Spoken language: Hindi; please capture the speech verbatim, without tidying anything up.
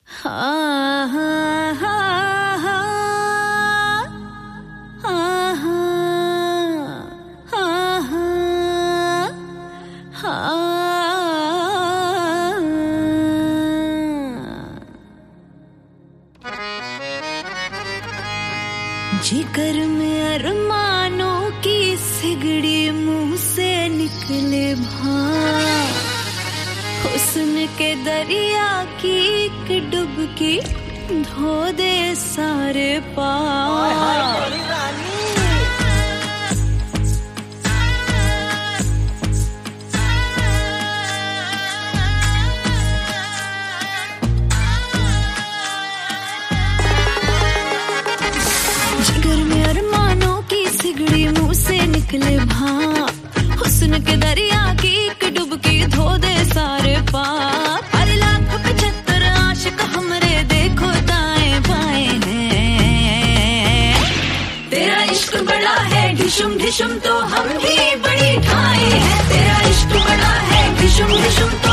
हाँ हाँ हाँ हाँ हाँ हाँ हाँ हाँ। जिगर में अरमानों की सिगड़ी मुंह से निकले भां, हुस्न के दरिया की एक डुबकी धो दे सारे पार। जिगर में अरमानों की सिगड़ी मुंह से निकले भां, हुस्न के दरिया की एक डुबकी धो दे सारे पार। अरे लाख पचहत्तर आशिक हमरे देखो दाएं बाएं हैं, तेरा इश्क बड़ा है ढिशुम ढिशुम तो हम भी बड़ी ठाए हैं। तेरा इश्क बड़ा है ढिशुम ढिशुम तो